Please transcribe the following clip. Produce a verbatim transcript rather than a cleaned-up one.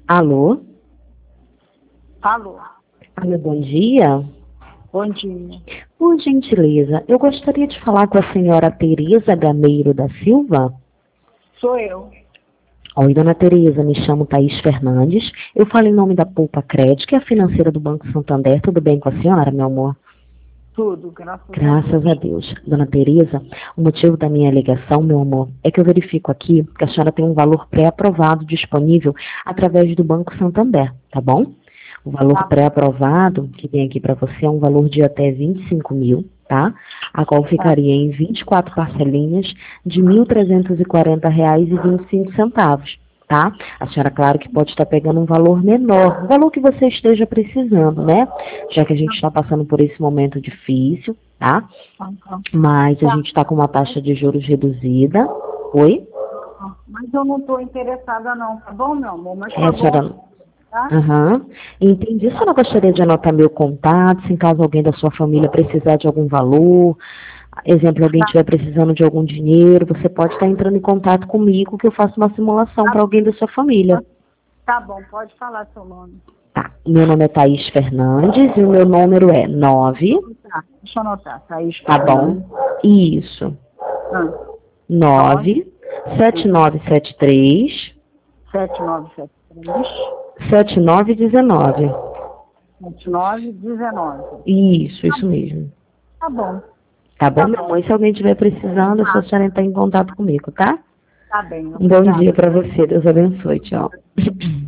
Alô? Alô? Alô, bom dia. Bom dia. Por gentileza, eu gostaria de falar com a senhora Tereza Gameiro da Silva. Sou eu. Oi, dona Tereza, me chamo Thaís Fernandes. Eu falo em nome da Poupa Crédito, que é a financeira do Banco Santander. Tudo bem com a senhora, meu amor? Tudo, graças, Graças a Deus. a Deus. Dona Tereza, o motivo da minha ligação, meu amor, é que eu verifico aqui que a senhora tem um valor pré-aprovado disponível através do Banco Santander, tá bom? O valor Tá. pré-aprovado que vem aqui para você é um valor de até vinte e cinco mil, tá? A qual ficaria em vinte e quatro parcelinhas de mil trezentos e quarenta reais e vinte e cinco centavos. Tá? A senhora, claro, que pode estar pegando um valor menor, um valor que você esteja precisando, né? Já que a gente está passando por esse momento difícil, tá? Mas a Tá. gente está com uma taxa de juros reduzida. Oi? Mas eu não estou interessada não, tá bom, meu amor? Mas É, tá a bom, senhora... tá? Aham. Entendi. A senhora gostaria de anotar meu contato, se em caso alguém da sua família precisar de algum valor, exemplo, alguém estiver precisando de algum dinheiro, você pode estar entrando em contato comigo que eu faço uma simulação para alguém da sua família. Tá bom, pode falar seu nome. Tá. Meu nome é Thaís Fernandes e o meu número é nove. Tá, deixa eu anotar. Thaís Tá bom? Isso. Ah, nove sete nove sete três sete nove sete três, sete nove um nove. sete nove um nove. Isso, isso mesmo. Tá bom, Tá bom, minha mãe? Se alguém estiver precisando, é só a senhora entrar em contato comigo, tá? tá bem. Um bom Obrigada. dia pra você. Deus abençoe. Tchau.